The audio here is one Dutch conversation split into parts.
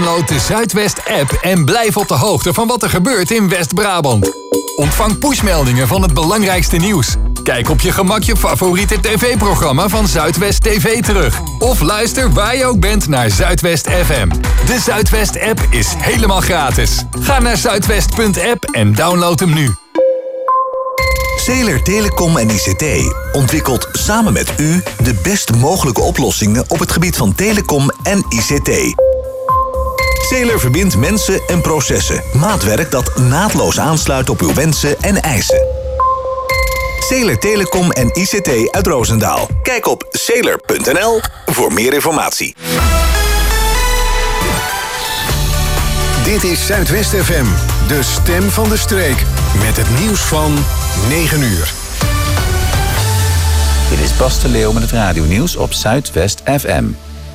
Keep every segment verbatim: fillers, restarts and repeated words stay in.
Download de Zuidwest-app en blijf op de hoogte van wat er gebeurt in West-Brabant. Ontvang pushmeldingen van het belangrijkste nieuws. Kijk op je gemak je favoriete tv-programma van Zuidwest T V terug. Of luister waar je ook bent naar Zuidwest F M. De Zuidwest-app is helemaal gratis. Ga naar zuidwest punt app en download hem nu. Zeeler Telecom en I C T ontwikkelt samen met u de best mogelijke oplossingen op het gebied van telecom en I C T. Zeeler verbindt mensen en processen. Maatwerk dat naadloos aansluit op uw wensen en eisen. Zeeler Telecom en I C T uit Roosendaal. Kijk op zeeler punt n l voor meer informatie. Dit is Zuidwest F M, de stem van de streek. Met het nieuws van negen uur. Dit is Bas de Leeuw met het radionieuws op Zuidwest F M.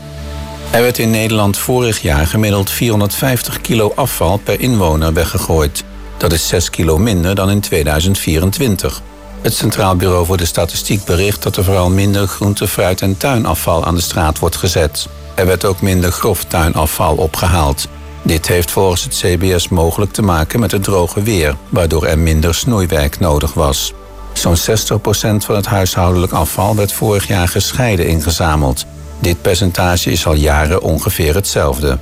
Er werd in Nederland vorig jaar gemiddeld vierhonderdvijftig kilo afval per inwoner weggegooid. Dat is zes kilo minder dan in tweeduizend vierentwintig. Het Centraal Bureau voor de Statistiek bericht dat er vooral minder groente, fruit en tuinafval aan de straat wordt gezet. Er werd ook minder grof tuinafval opgehaald. Dit heeft volgens het C B S mogelijk te maken met het droge weer, waardoor er minder snoeiwerk nodig was. Zo'n zestig procent van het huishoudelijk afval werd vorig jaar gescheiden ingezameld. Dit percentage is al jaren ongeveer hetzelfde.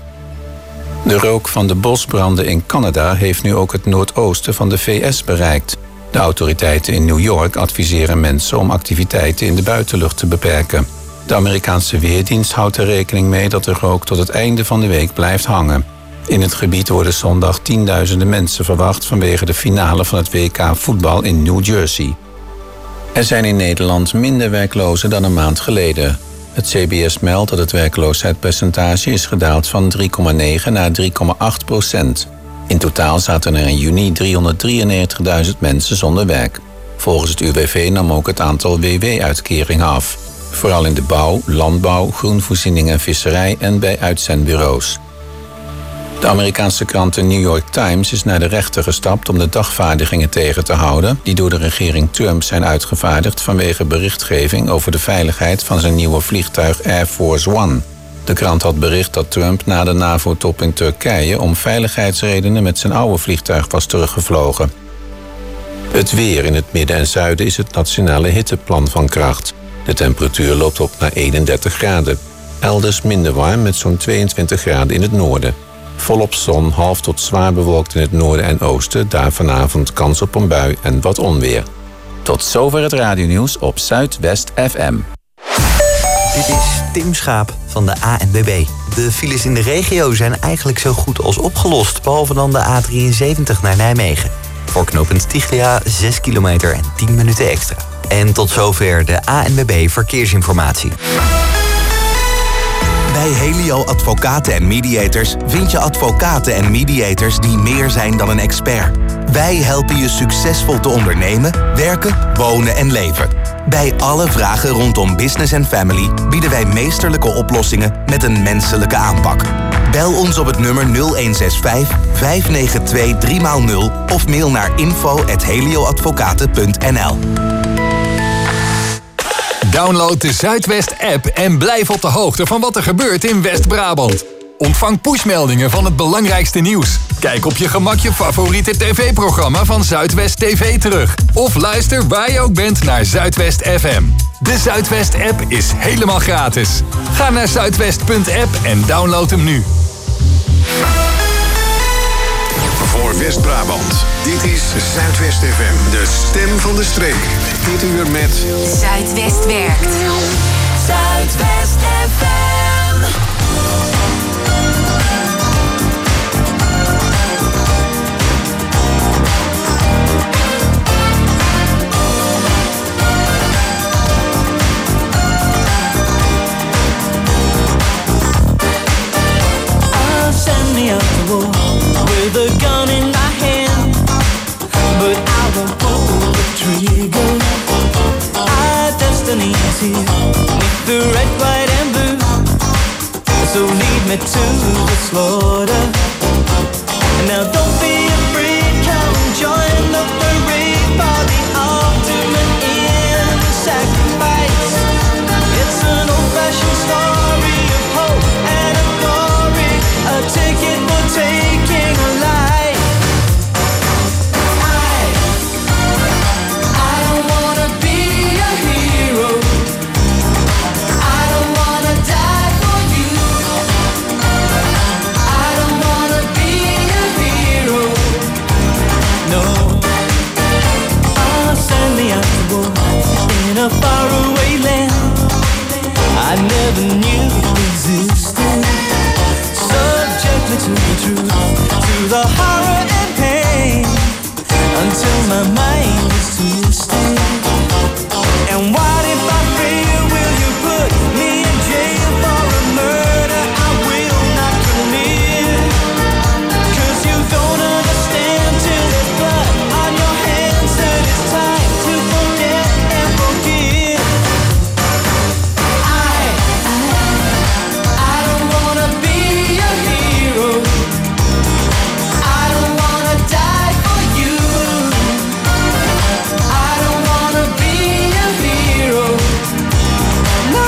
De rook van de bosbranden in Canada heeft nu ook het noordoosten van de V S bereikt. De autoriteiten in New York adviseren mensen om activiteiten in de buitenlucht te beperken. De Amerikaanse Weerdienst houdt er rekening mee dat de rook tot het einde van de week blijft hangen. In het gebied worden zondag tienduizenden mensen verwacht vanwege de finale van het W K voetbal in New Jersey. Er zijn in Nederland minder werklozen dan een maand geleden. Het C B S meldt dat het werkloosheidspercentage is gedaald van drie komma negen naar drie komma acht procent. In totaal zaten er in juni driehonderddrieënnegentigduizend mensen zonder werk. Volgens het U W V nam ook het aantal W W-uitkeringen af. Vooral in de bouw, landbouw, groenvoorziening en visserij en bij uitzendbureaus. De Amerikaanse krant The New York Times is naar de rechter gestapt om de dagvaardigingen tegen te houden die door de regering Trump zijn uitgevaardigd vanwege berichtgeving over de veiligheid van zijn nieuwe vliegtuig Air Force One. De krant had bericht dat Trump na de NAVO-top in Turkije om veiligheidsredenen met zijn oude vliegtuig was teruggevlogen. Het weer in het midden en zuiden is het nationale hitteplan van kracht. De temperatuur loopt op naar eenendertig graden. Elders minder warm met zo'n tweeëntwintig graden in het noorden. Volop zon, half tot zwaar bewolkt in het noorden en oosten. Daar vanavond kans op een bui en wat onweer. Tot zover het radionieuws op Zuidwest F M. Dit is Tim Schaap van de A N W B. De files in de regio zijn eigenlijk zo goed als opgelost, behalve dan de A drieënzeventig naar Nijmegen. Voor knooppunt Tichlia zes kilometer en tien minuten extra. En tot zover de A N W B Verkeersinformatie. Bij Helio Advocaten en Mediators vind je advocaten en mediators die meer zijn dan een expert. Wij helpen je succesvol te ondernemen, werken, wonen en leven. Bij alle vragen rondom business en family bieden wij meesterlijke oplossingen met een menselijke aanpak. Bel ons op het nummer nul een zes vijf, vijf negen twee, drie nul of mail naar info at helioadvocaten punt n l. Download de Zuidwest-app en blijf op de hoogte van wat er gebeurt in West-Brabant. Ontvang pushmeldingen van het belangrijkste nieuws. Kijk op je gemak je favoriete tv-programma van Zuidwest T V terug. Of luister waar je ook bent naar Zuidwest F M. De Zuidwest-app is helemaal gratis. Ga naar zuidwest punt app en download hem nu. Voor West-Brabant, dit is Zuidwest F M, de stem van de streek. Dit uur met Zuidwest werkt. Zuidwest F M. I'm standing up the wall with a gun in my hand, but I won't pull the trigger. Our destiny is here, with the red, white and blue, so lead me to the slaughter. And now don't be afraid, come join the parade for the ultimate in sacrifice. It's an old-fashioned story of hope and of glory, a ticket the horror and pain until my mind is twisted. And what if I fail? Will you put me in jail for a murder I will not commit? 'Cause you don't understand till there's blood on your hands that it's time to forget and forgive. I, I don't wanna be a hero. I don't wanna die for you. I don't wanna be a hero. No.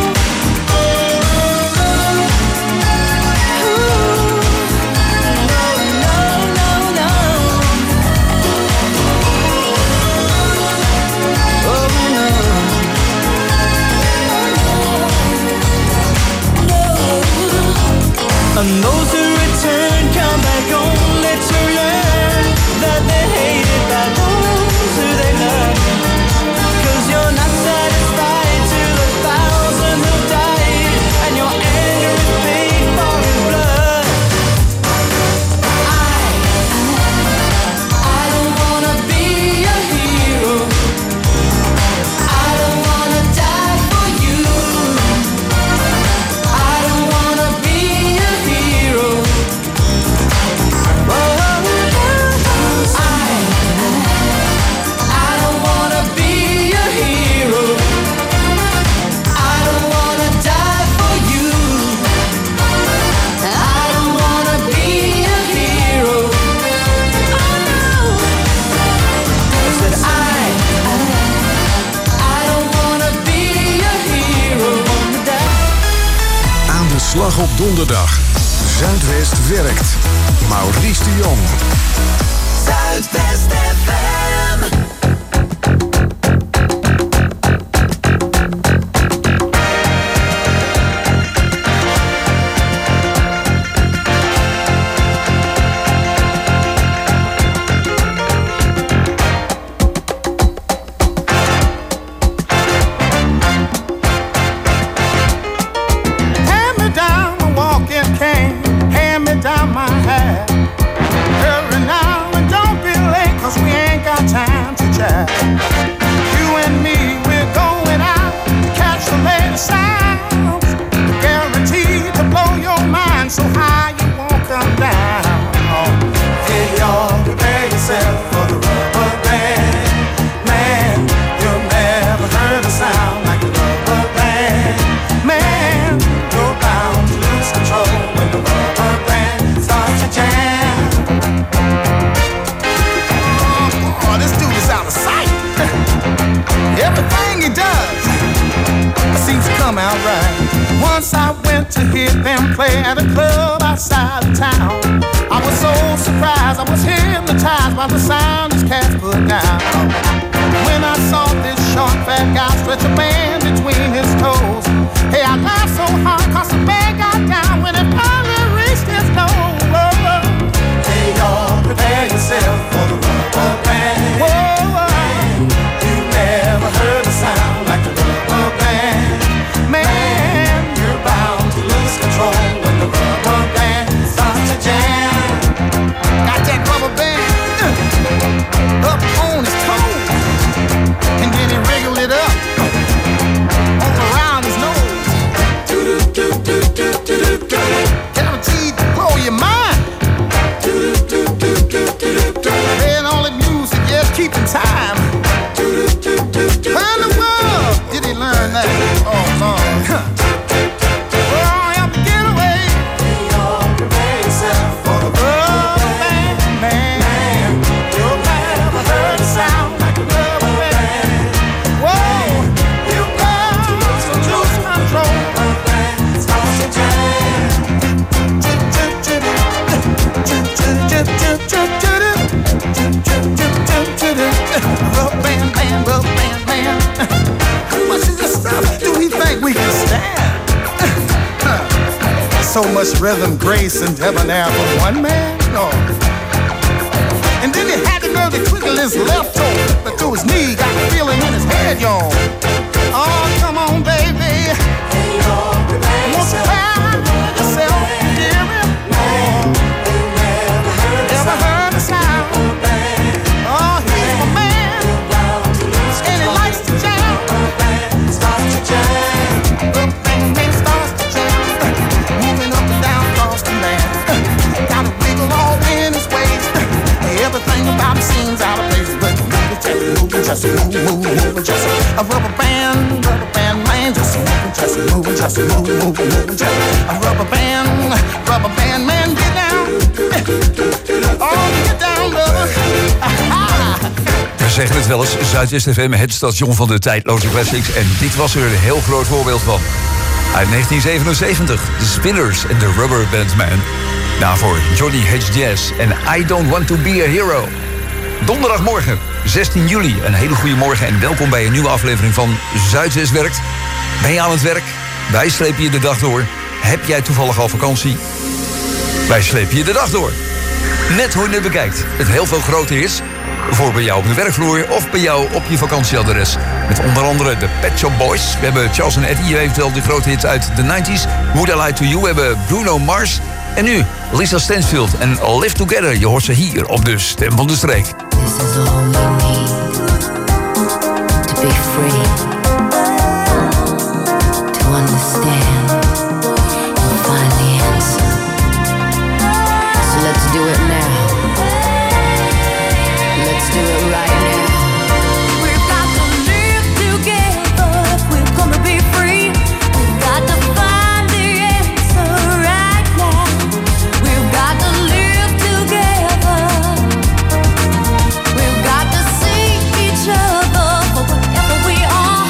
And those who return come back only to learn that they're hated by those who they love. 'Cause you're not satisfied to the thousand who died, and your anger is paid for in blood. I, I don't wanna be a hero. I don't wanna die for you. I don't wanna be a hero. Oh, I, I don't wanna be a hero. I don't wanna die for you. I don't wanna be a hero. Oh no. I said I, I don't wanna be a hero. Wanna die. Aan de slag op donderdag. Zuidwest werkt. Maurice de Jong. Zuidwest F M. Hand me down a walking cane, hand me down my hat. Hurry now and don't be late, 'cause we ain't got time to chat. You and me, we're going out to catch the latest sounds. Guaranteed to blow your mind so high you won't come down. Hey y'all, prepare yourself for the rubber band. Man, you've never heard a sound like the rubber band. Man, you're bound to lose control when the rubber band starts to jam. Oh, this dude is out of sight. Everything he does seems to come out right. Once I went to hear them play at a club outside of town. I was so surprised, I was hypnotized by the sound these cats put down. When I saw this short fat guy stretch a band between his toes, hey, I laughed so hard 'cause the band got down when it finally reached his nose. Hey y'all, prepare yourself for the rubber band. Whoa, you never heard a sound like the rubber band. Man, you're bound to lose control when the rubber band starts to jam. Got that rubber band uh, up on his toes, and then he wriggled it up uh, all around his nose. Guaranteed to blow your mind. Playing all the music, yeah, keeping time. Where in the world did he learn that? Oh, Lord. Well, I have to get away. Prepare yourself for the rubber band. Man, you've never heard a sound like a rubber band. Whoa, you got to lose control. Starts to jam. Rubber band, band, rubber band, band. How much of this stuff do we think we can stand? So much rhythm, grace, and debonair for one man? No. And then he had the nerve to twiddle his left toe, but to his knee, got the feeling in his head, y'all. Oh, come on, baby. Won't you cry yourself, dear me? just move, move, move till a rubber band, rubber band man, get down. Oh, get down, brother. We zeggen het wel eens, Zuidwest F M, het station van de tijdloze classics. En dit was er een heel groot voorbeeld van. Uit negentien zevenenzeventig, The Spinners en The Rubber Band Man. Daarvoor Johnny H. Jazz en I Don't Want To Be A Hero. Donderdagmorgen, zestien juli. Een hele goede morgen en welkom bij een nieuwe aflevering van Zuidwest Werkt. Ben je aan het werk? Wij slepen je de dag door. Heb jij toevallig al vakantie? Wij slepen je de dag door. Net hoe je het bekijkt. Het heel veel groter is. Voor bij jou op de werkvloer of bij jou op je vakantieadres. Met onder andere de Pet Shop Boys. We hebben Charles en Eddie, eventueel de grote hits uit de nineties. Would I Lie To You, we hebben Bruno Mars. En nu Lisa Stansfield en Live Together. Je hoort ze hier op de Stem van de Streek. This is all we need to be free, to understand and find the answer. So let's do it now. Let's do it right now. We've got to live together if we're gonna be free. We've got to find the answer right now. We've got to live together. We've got to see each other for whatever we are.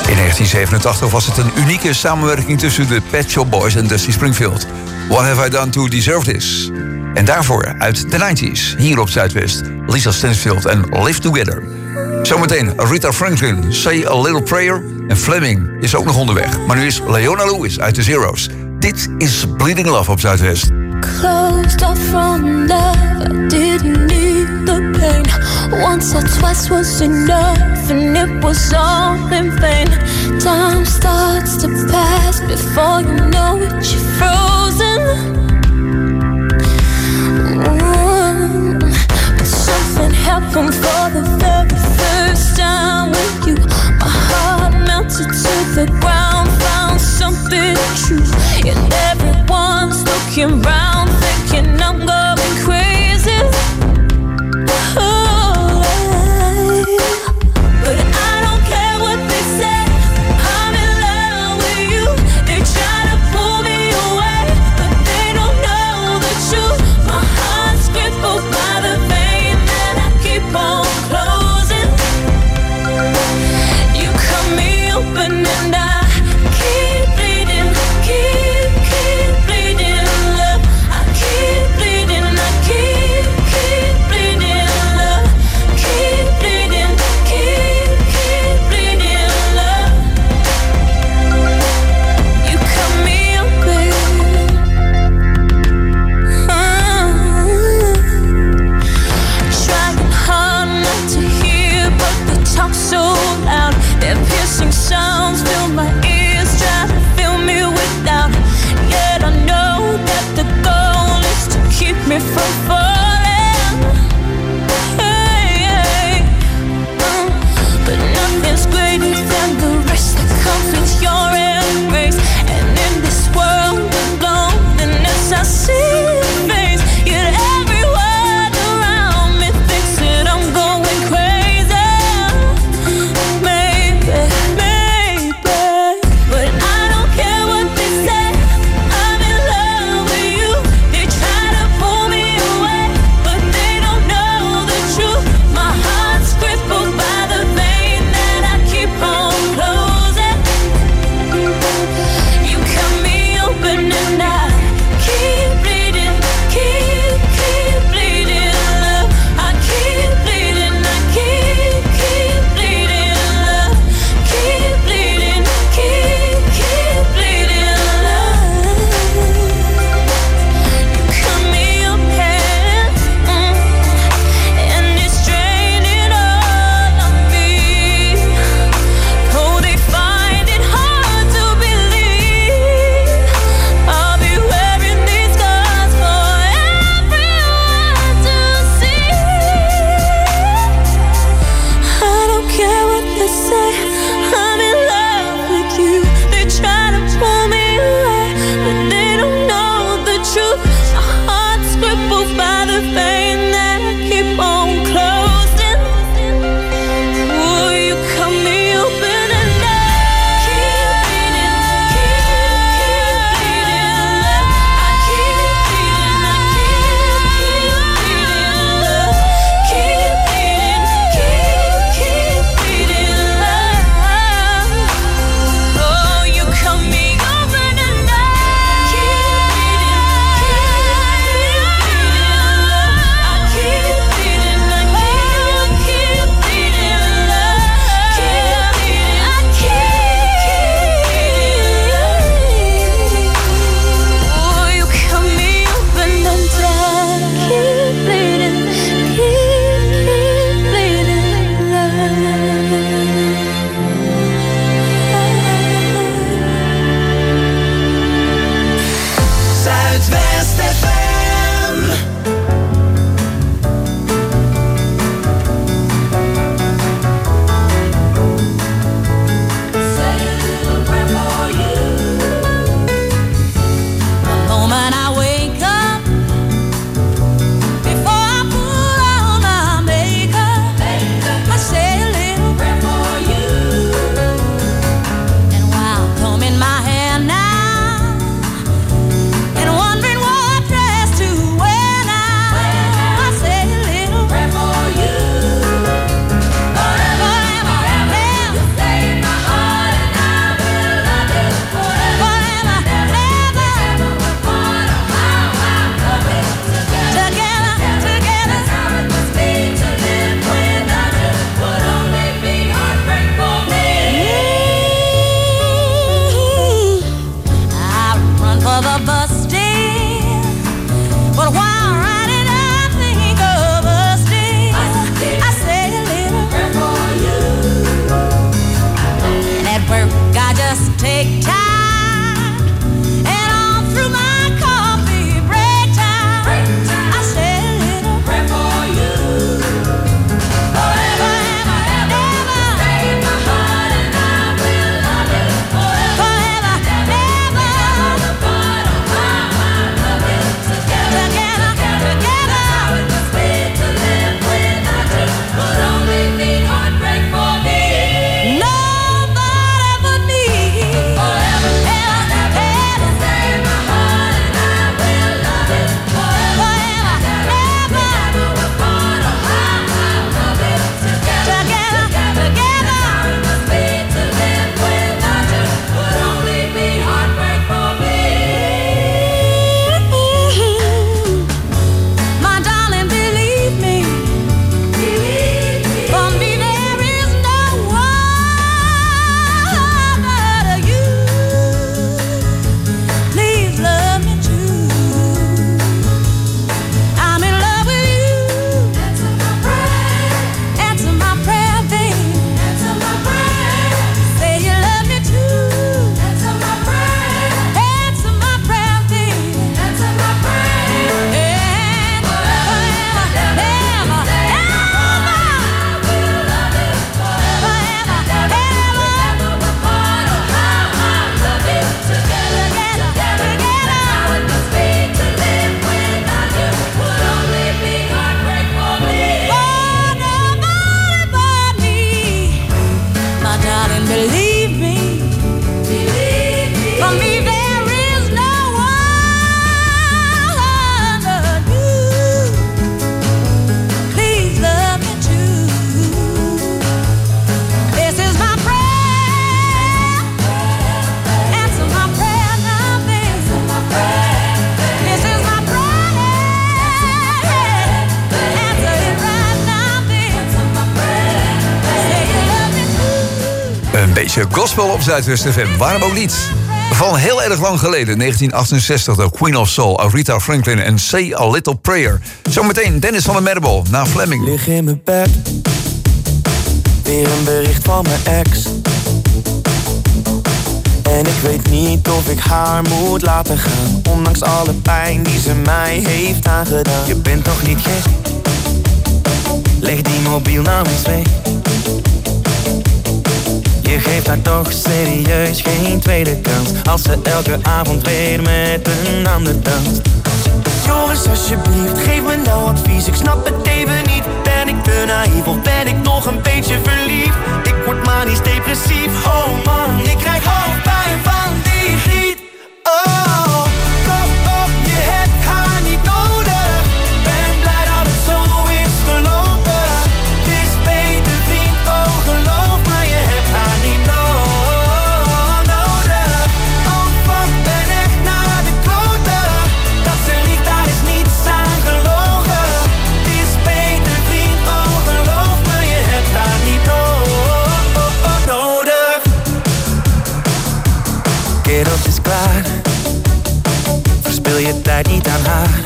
In negentien zevenentachtig was het een unieke samenwerking tussen de Pet Shop Boys en Dusty Springfield. What Have I Done to Deserve This? En daarvoor uit de nineties, hier op Zuidwest, Lisa Stansfield en Live Together. Zometeen Rita Franklin, Say a Little Prayer. En Fleming is ook nog onderweg. Maar nu is Leona Lewis uit de Zeros. Dit is Bleeding Love op Zuidwest. Closed off from love, I didn't need the pain. Once or twice was enough, and it was all in vain. Time starts to pass before you know it, you're frozen. Mm. But something happened for the very first time with you. My heart melted to the ground, found something true, and everyone's looking round, thinking I'm going crazy. Oh, but I don't care what they say. I'm in love with you. They try to pull me away, but they don't know the truth. My heart's crippled by the pain that I keep on closing. You cut me open and I keep bleeding, keep, keep bleeding, love. I keep bleeding, I keep, keep bleeding, love. Keep bleeding, keep, keep bleeding, love. You cut me open. Trying hard not to hear, but they talk so loud. Their piercing sounds fill my ears, try to fill me with doubt. Yet I know that the goal is to keep me from falling. Hey, hey. Mm. But nothing's greater than the rest that comes with your embrace. And in this world of loneliness, I see your face. Yet everyone around me thinks that I'm going crazy. Maybe, maybe For me, there is no one but you. Please love me too. This is my prayer. Answer my prayer now, baby. This is my prayer. Answer it right now, baby. Say you love me too. Een beetje gospel op Zuidwest F M, waarom ook niet? Van heel erg lang geleden, negentien achtenzestig, de Queen of Soul, Aretha Franklin en Say a Little Prayer. Zometeen Dennis van der Merbel, na Fleming. Lig in mijn bed, weer een bericht van mijn ex. En ik weet niet of ik haar moet laten gaan, ondanks alle pijn die ze mij heeft aangedaan. Je bent toch niet gek? Leg die mobiel nou eens weg. Je geeft haar toch serieus geen tweede kans, als ze elke avond weer met een ander danst. Jongens, alsjeblieft, geef me nou advies. Ik snap het even niet. Ben ik te naïef of ben ik nog een beetje verliefd? Ik word manisch depressief. Oh man, ik krijg hoofdpijn van die griet. Oh, kom op, je hebt haar niet nodig. Ben blij dat het zo is gelopen. Het is beter vriend, oh geloof me, je hebt haar niet no- nodig. Oh fuck, ben echt naar de kloten. Dat ze liegt, daar is niets aan gelogen. Het is beter vriend, oh geloof me, je hebt haar niet no- nodig. Kerels is klaar, verspil je tijd niet aan haar.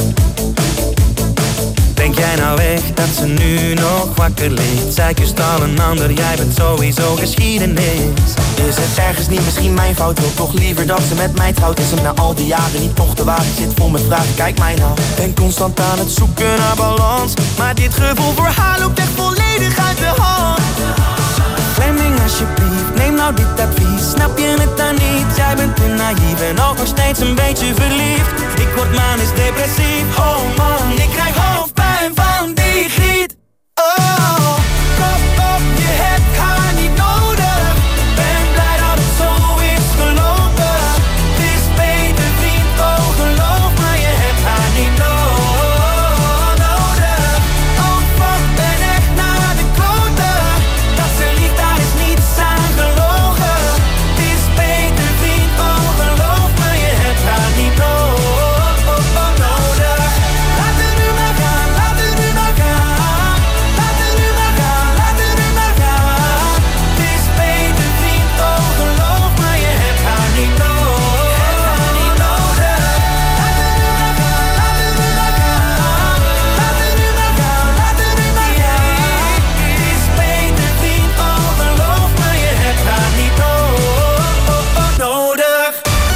Denk jij nou echt dat ze nu nog wakker ligt? Zij kust al een ander, jij bent sowieso geschiedenis. Is het ergens niet misschien mijn fout? Wil toch liever dat ze met mij trouwt? Is hem na al die jaren niet toch te waar? Ik zit vol met vragen, kijk mij nou. Ben constant aan het zoeken naar balans, maar dit gevoel voor haar loopt echt volledig uit de hand. Fleming, alsjeblieft, neem nou dit advies. Snap je het dan niet? Jij bent te naïef en ook nog steeds een beetje verliefd. Ik word manisch depressief. Oh man, ik krijg hoofdpijn van die griet. Oh, kom op, je hebt haar niet nodig. Ben blij dat het zo is gelopen. Het is beter vriend, oh geloof me, je hebt haar niet no- nodig. Oh fuck, ben echt naar de kloten. Dat ze liegt, daar is niets aan gelogen. Het is beter vriend, oh geloof me, je hebt haar niet no- nodig. Laat het nu maar gaan, laat het nu maar gaan. Laat het nu maar gaan, laat het nu maar gaan. Het is beter vriend, oh geloof me, je hebt haar niet no- nodig. Laat het nu maar gaan, laat het nu maar gaan. Laat het nu maar gaan, laat het nu maar gaan. Het is beter vriend, oh geloof me, je hebt haar niet no- nodig.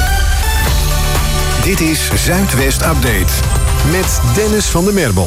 Dit is Zuidwest Update met Dennis van der Merbel.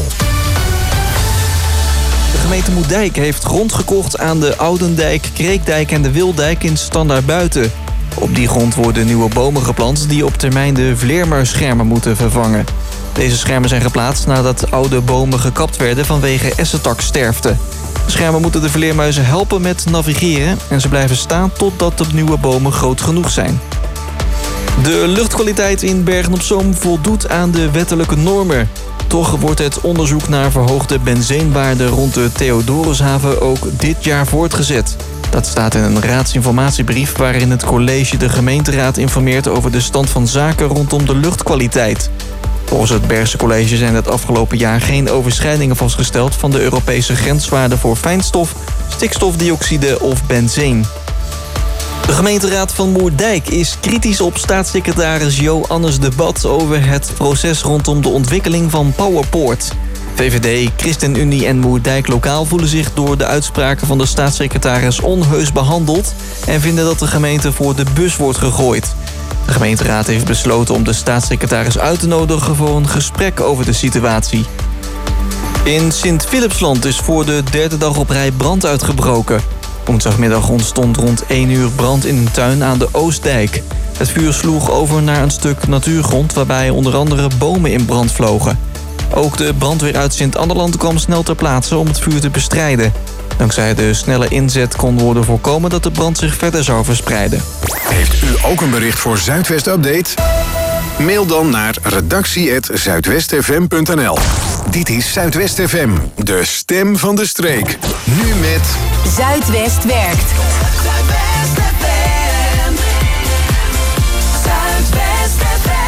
De gemeente Moerdijk heeft grond gekocht aan de Oudendijk, Kreekdijk en de Wildijk in Standaardbuiten. Op die grond worden nieuwe bomen geplant die op termijn de vleermuisschermen moeten vervangen. Deze schermen zijn geplaatst nadat oude bomen gekapt werden vanwege essentaksterfte. De schermen moeten de vleermuizen helpen met navigeren en ze blijven staan totdat de nieuwe bomen groot genoeg zijn. De luchtkwaliteit in Bergen-op-Zoom voldoet aan de wettelijke normen. Toch wordt het onderzoek naar verhoogde benzeenwaarden rond de Theodorushaven ook dit jaar voortgezet. Dat staat in een raadsinformatiebrief waarin het college de gemeenteraad informeert over de stand van zaken rondom de luchtkwaliteit. Volgens het Bergse College zijn het afgelopen jaar geen overschrijdingen vastgesteld van de Europese grenswaarden voor fijnstof, stikstofdioxide of benzeen. De gemeenteraad van Moerdijk is kritisch op staatssecretaris Joannes debat over het proces rondom de ontwikkeling van Powerpoort. V V D, ChristenUnie en Moerdijk Lokaal voelen zich door de uitspraken van de staatssecretaris onheus behandeld en vinden dat de gemeente voor de bus wordt gegooid. De gemeenteraad heeft besloten om de staatssecretaris uit te nodigen voor een gesprek over de situatie. In Sint-Philipsland is voor de derde dag op rij brand uitgebroken. Woensdagmiddag ontstond rond één uur brand in een tuin aan de Oostdijk. Het vuur sloeg over naar een stuk natuurgrond waarbij onder andere bomen in brand vlogen. Ook de brandweer uit Sint-Anderland kwam snel ter plaatse om het vuur te bestrijden. Dankzij de snelle inzet kon worden voorkomen dat de brand zich verder zou verspreiden. Heeft u ook een bericht voor Zuidwest Update? Mail dan naar redactie apenstaartje zuidwestfm punt n l. Dit is Zuidwest F M, de stem van de streek. Nu met... Zuidwest werkt. Zuidwest F M. Zuidwest F M.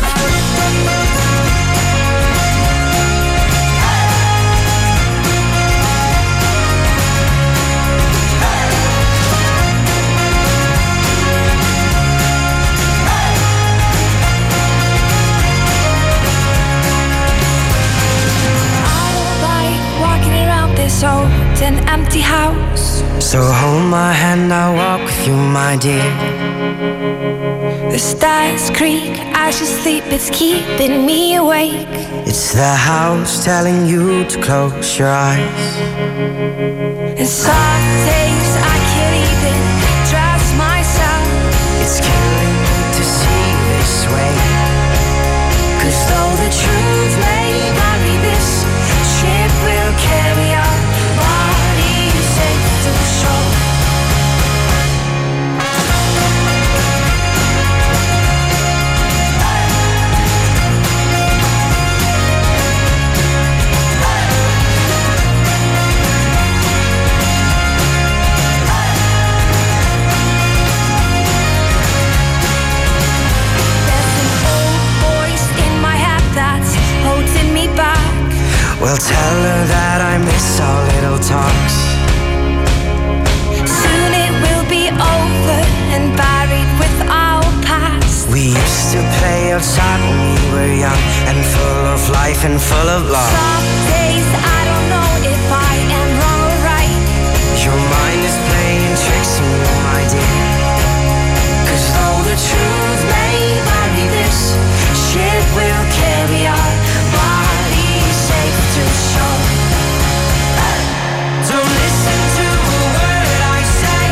This old and empty house. So hold my hand, I'll walk with you, my dear. The stars creak as you sleep, it's keeping me awake. It's the house telling you to close your eyes. And some days I can't even trust myself. It's killing to see this way. 'Cause though the truth may vary, this ship will carry our bodies safe to the shore. Well, tell her that I miss our little talks. Soon it will be over and buried with our past. We used to play outside when we were young and full of life and full of love. Some days I don't know if I am wrong or right. Your mind is playing tricks on you, my dear. 'Cause though the truth may vary, this ship will carry our bodies safe to shore. Don't listen to a word I say.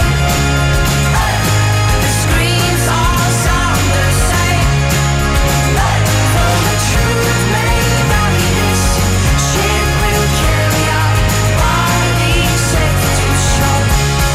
The screams all sound the same. Though the truth may vary, this ship will carry our bodies safe to shore.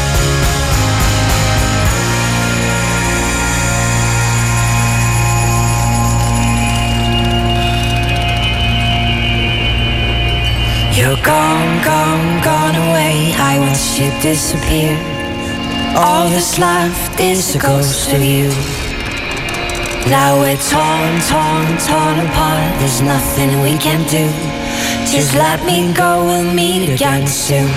You're gone, gone, gone away. I watched you disappear. All that's left is a ghost of you. Now we're torn, torn, torn apart. There's nothing we can do. Just let me go, we'll meet again soon.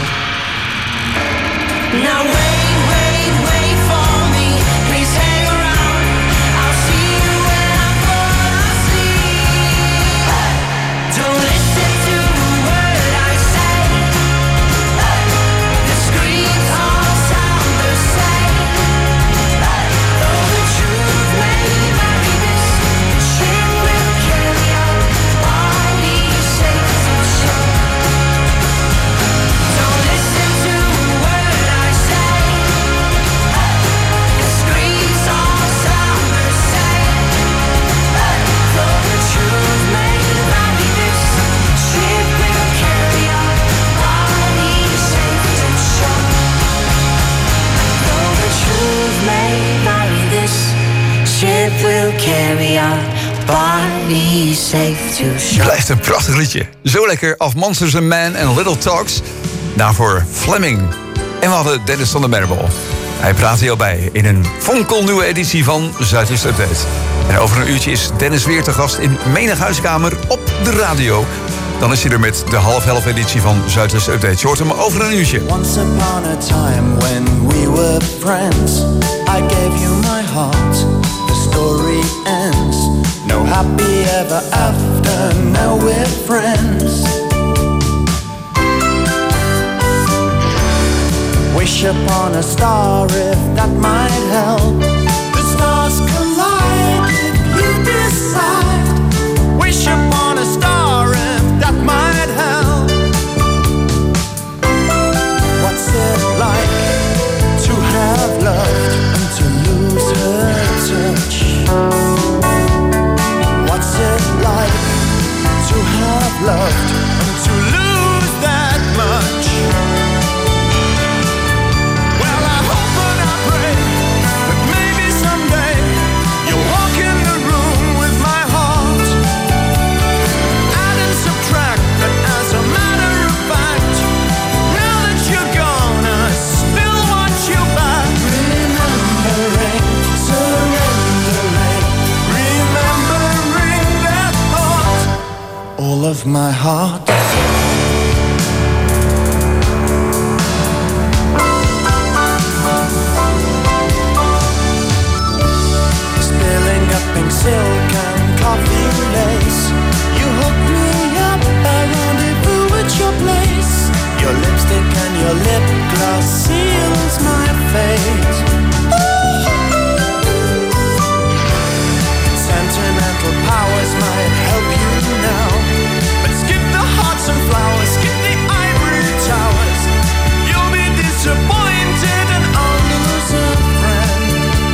Now wait, wait, wait for me. Please hang around. I'll see you when I fall asleep. Don't listen to a word I say. The screams all sound the same. Though the truth may vary, this ship will carry our bodies safe to shore. Don't listen to a word I say. The screams all sound the same. Though the truth may vary, this ship will carry our bodies safe to shore. Though the truth may vary, this ship will carry our bodies safe to shore. Blijft een prachtig liedje. Zo lekker af Monsters and Men en Little Talks. Daarvoor Fleming. En we hadden Dennis van der Merbel. Hij praat hier al bij in een fonkelnieuwe editie van Zuidwest Update. En over een uurtje is Dennis weer te gast in menig huiskamer op de radio. Dan is hij er met de half-helft editie van Zuidwest Update. Je hoort hem over een uurtje. Once upon a time when we were friends, I gave you my heart, the story ends. No happy ever after, now we're friends. Wish upon a star if that might help. The stars collide if you decide. Wish upon a star if that might help. What's it like to have loved and to lose her touch? What's it like to have loved and to lose that much? of my heart. Spilling up pink silk and coffee lace, you hooked me up, I rendezvous at your place. Your lipstick and your lip gloss seals my fate. Sentimental powers might help you now, but skip the hearts and flowers, skip the ivory towers. You'll be disappointed and I'll lose a friend.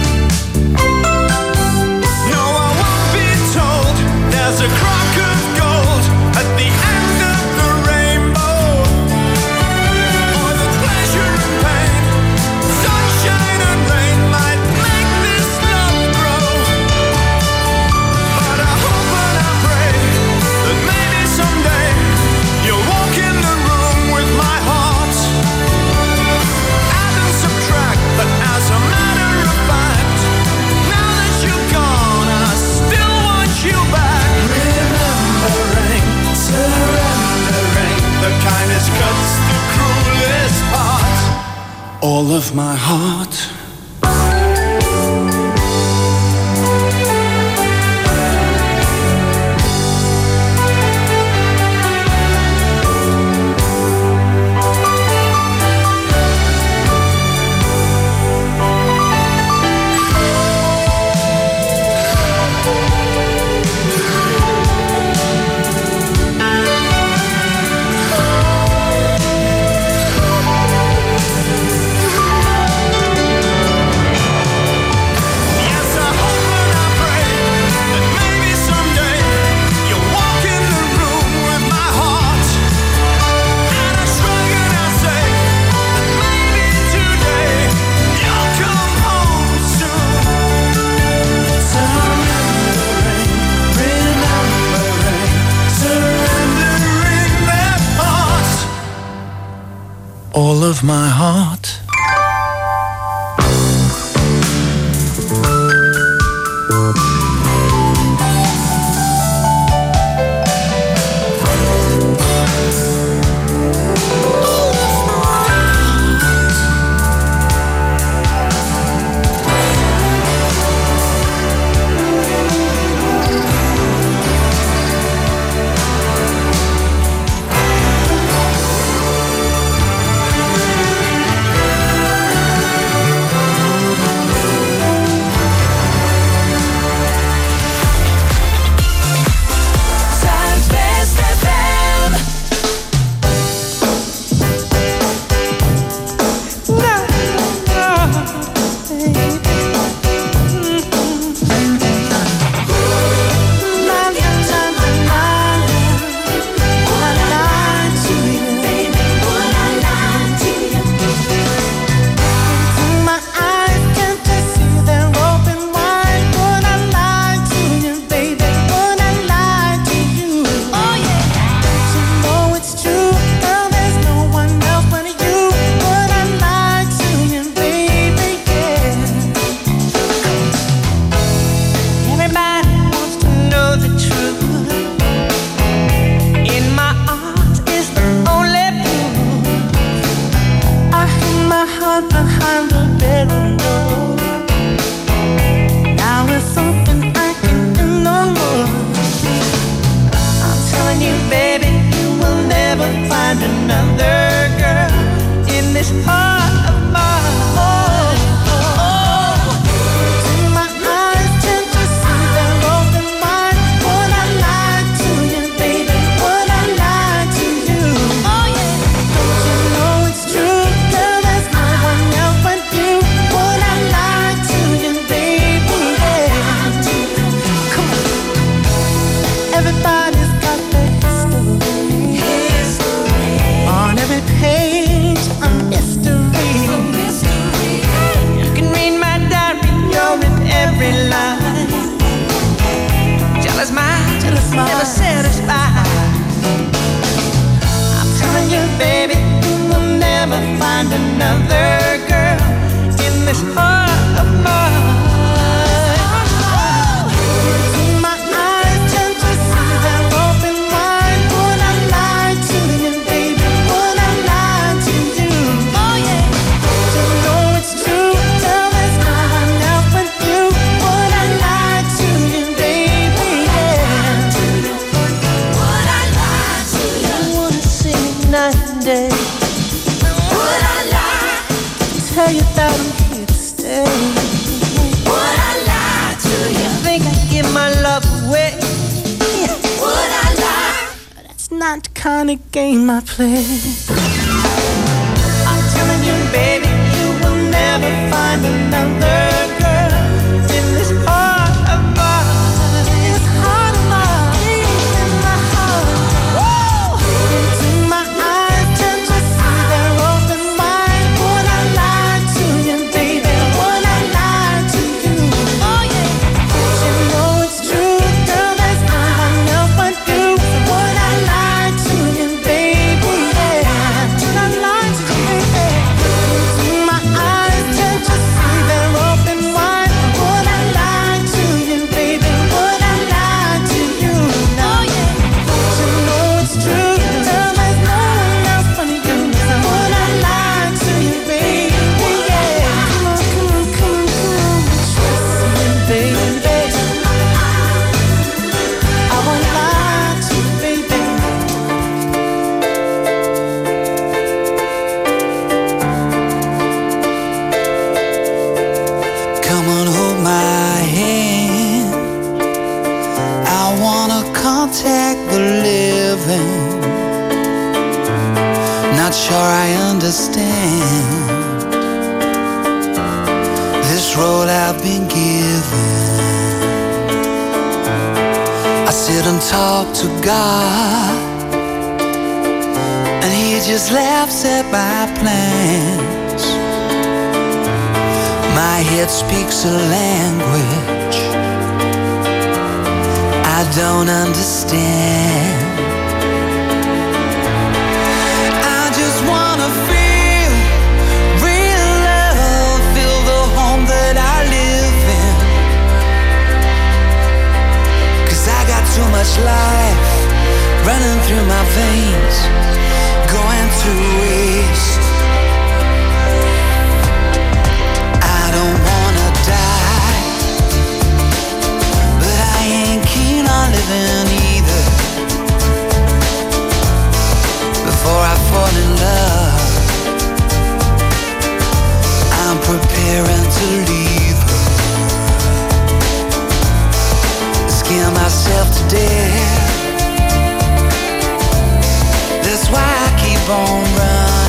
No, I won't be told there's a crock of gold at the end of the rainbow, or the pleasure and pain, sunshine and rain might make this love grow. But I hope and I pray that maybe someday you'll walk in the room with my heart. Add and subtract, but as a matter of fact, now that you're gone, I still want you back. Remembering, surrendering, the kindest cuts the cruelest part. All of my heart. Yes, I hope and I pray that maybe someday you'll walk in the room with my heart. And I shrug and I say that maybe today you'll come home soon. Surrendering, remembering, surrendering that heart. All of my heart. not the kind of game I play. I'm telling you, baby, you will never find another girl in this heart of mine. This heart of mine, in my heart. Woo! Into my eyes, tend to see they're open wide. Would I lie to you, baby? Would I lie to you? Oh yeah. You know it's true, girl. There's no one else but you. Would I lie to you, baby? Yeah. Would I lie to you, baby? Into my eyes, tend to see they're open wide. Would I lie to you, baby? Would I lie to you? No, yeah. You know it's true, girl. There's no one else but you. Would I lie to you, baby? Yeah. Come on, come on, come on, come on. Trust me, baby. I won't lie to you, baby. Come on, hold my hand. I wanna contact the living. Not sure I understand this road I've been given. I sit and talk to God, and He just laughs at my plans. My head speaks a language I don't understand. I just wanna feel real love, feel the home that I live in. 'Cause I got too much life running through my veins, going to waste. I don't wanna die, but I ain't keen on living either. Before I fall in love, I'm preparing to leave her. Scare myself to death. That's why I keep on running.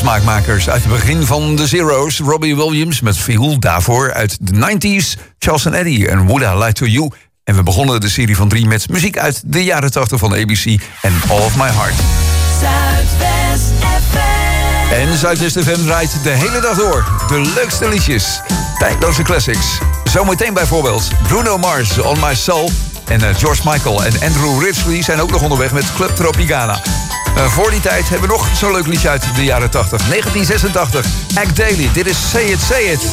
smaakmakers uit het begin van de Zero's. Robbie Williams met Feel. Daarvoor uit de negentig, Charles and Eddie en Would I Lie to You. En we begonnen de serie van drie met muziek uit de jaren tachtig van A B C en All of My Heart. Zuidwest F M. En Zuidwest F M draait de hele dag door. De leukste liedjes. Tijdloze classics. Zometeen bijvoorbeeld Bruno Mars, On My Soul. En uh, George Michael en Andrew Ridgely zijn ook nog onderweg met Club Tropicana. Uh, voor die tijd hebben we nog zo'n leuk liedje uit de jaren tachtig. negentien zesentachtig. Act Daily. Dit is Say It, Say It.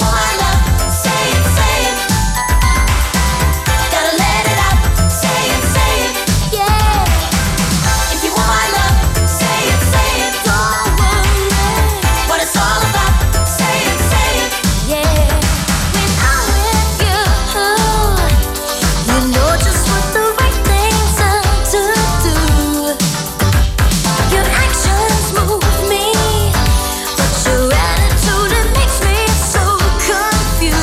Your attitude, it makes me so confused.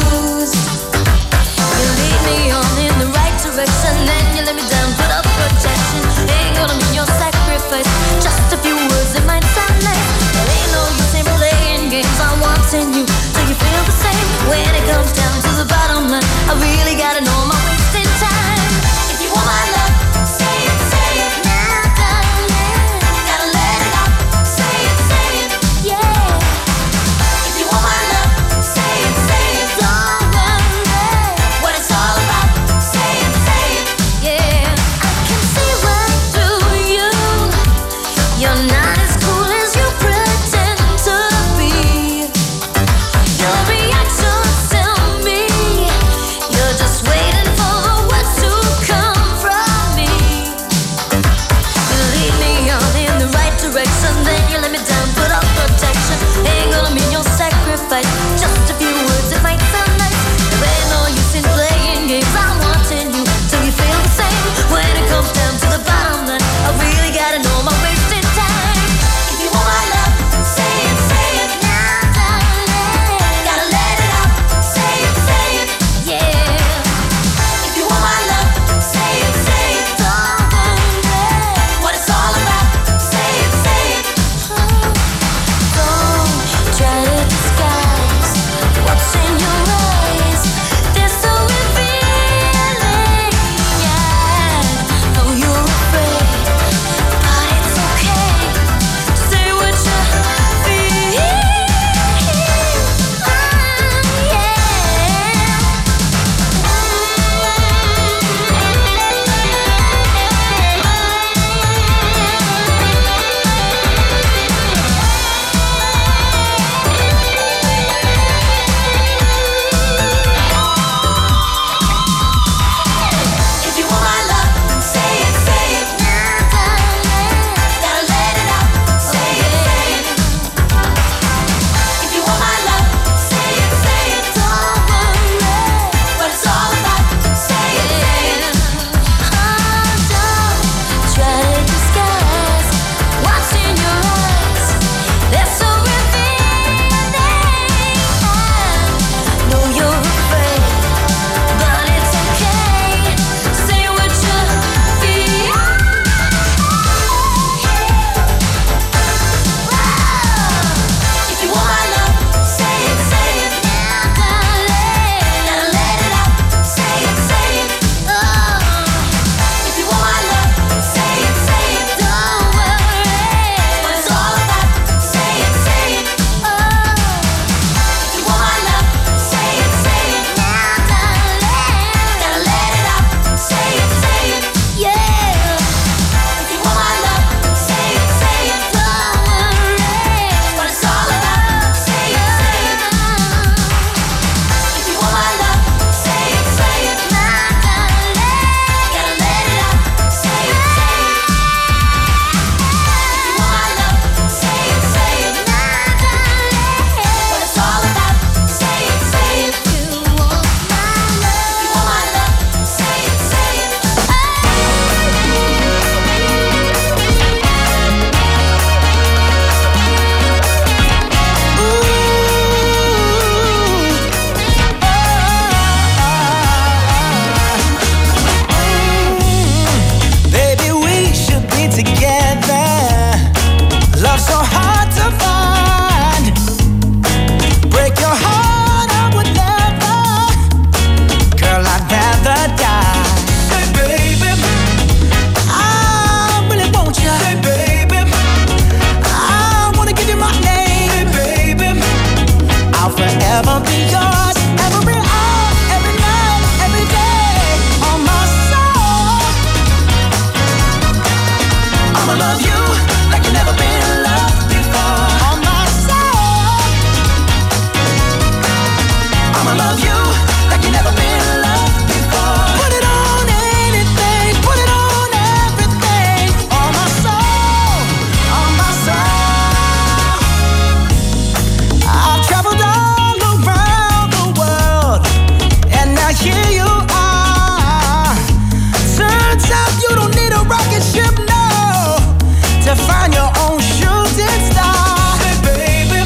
love, you don't need a rocket ship, no, to find your own shooting star. Hey baby,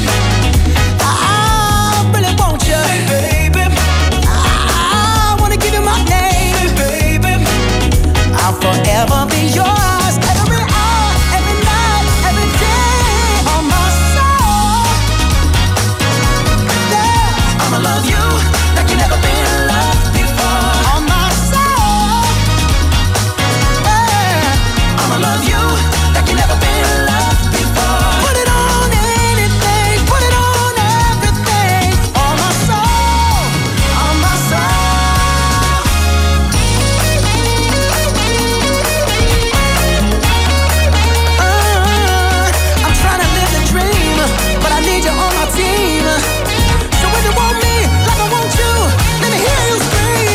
I really want you. Hey baby, I wanna give you my name. Hey baby, I'll forever be yours. Every hour, every night, every day, on my soul. Yeah, I'ma love you like you never been loved before. On my soul. Yeah, I'ma love you like you never been loved before. Put it on anything, put it on everything. On my soul, on my soul. Uh, I'm trying to live the dream, but I need you on my team. So if you want me like I want you, let me hear you scream.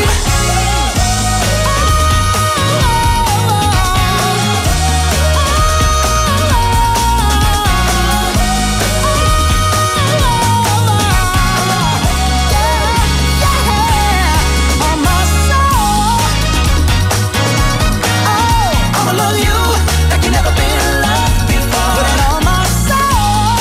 On my soul. Oh, I'ma love you like you never been loved before. Put it on my soul.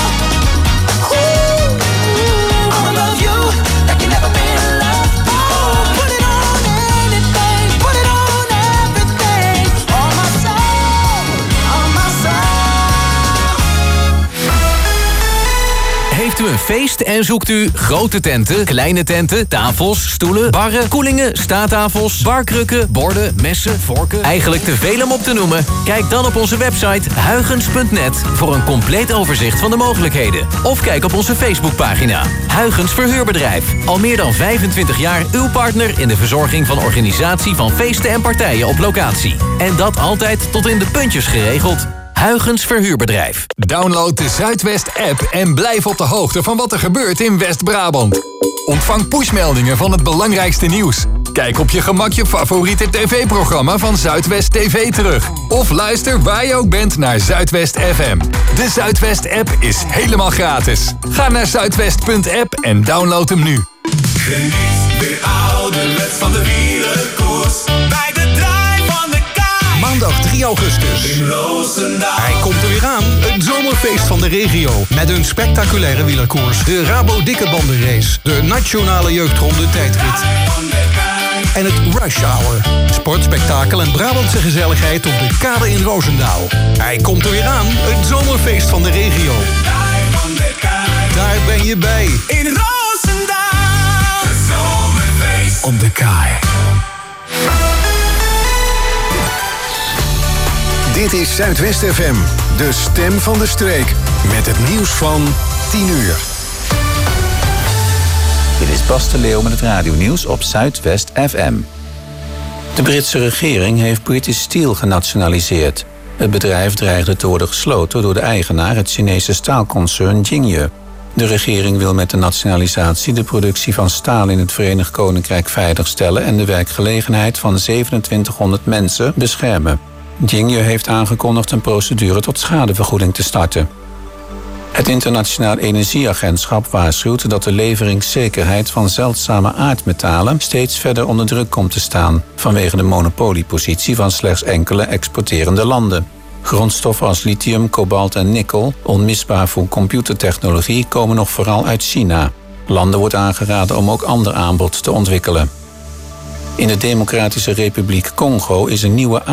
Ooh, I'ma love you like you never been loved before. Put it on anything, put it on everything. On my soul, on my soul. Heeft u een feest en zoekt u grote tenten, kleine tenten, tafels, stoelen, barren, koelingen, staattafels, barkrukken, borden, messen, vorken? Eigenlijk te veel om op te noemen? Kijk dan op onze website huygens punt net voor een compleet overzicht van de mogelijkheden. Of kijk op onze Facebookpagina. Huygens Verhuurbedrijf. Al meer dan vijfentwintig jaar uw partner in de verzorging van organisatie van feesten en partijen op locatie. En dat altijd tot in de puntjes geregeld. Huygens Verhuurbedrijf. Download de Zuidwest-app en blijf op de hoogte van wat er gebeurt in West-Brabant. Ontvang pushmeldingen van het belangrijkste nieuws. Kijk op je gemak je favoriete tv-programma van Zuidwest T V terug. Of luister waar je ook bent naar Zuidwest F M. De Zuidwest-app is helemaal gratis. Ga naar zuidwest punt app en download hem nu. Geniet weer ouderwets van de wielerkoers. Bij de draai van de kaai. Maandag drie augustus. In Roosendaal. Hij komt er weer aan. Het zomerfeest van de regio. Met een spectaculaire wielerkoers. De Rabo Dikkebandenrace. De Nationale Jeugdronde tijdrit. En het Rush Hour. Sport, spektakel en Brabantse gezelligheid op de kade in Roosendaal. Hij komt er weer aan. Het zomerfeest van de regio. Daar ben je bij. In Roosendaal. Het zomerfeest. Op de kaai. Dit is Zuidwest F M, de stem van de streek. Met het nieuws van tien uur. Dit is Bas de Leeuw met het radionieuws op Zuidwest F M. De Britse regering heeft British Steel genationaliseerd. Het bedrijf dreigde te worden gesloten door de eigenaar, het Chinese staalconcern Jingye. De regering wil met de nationalisatie de productie van staal in het Verenigd Koninkrijk veiligstellen en de werkgelegenheid van zevenentwintighonderd mensen beschermen. Jingye heeft aangekondigd een procedure tot schadevergoeding te starten. Het Internationaal Energieagentschap waarschuwt dat de leveringszekerheid van zeldzame aardmetalen steeds verder onder druk komt te staan, vanwege de monopoliepositie van slechts enkele exporterende landen. Grondstoffen als lithium, kobalt en nikkel, onmisbaar voor computertechnologie, komen nog vooral uit China. Landen wordt aangeraden om ook ander aanbod te ontwikkelen. In de Democratische Republiek Congo is een nieuwe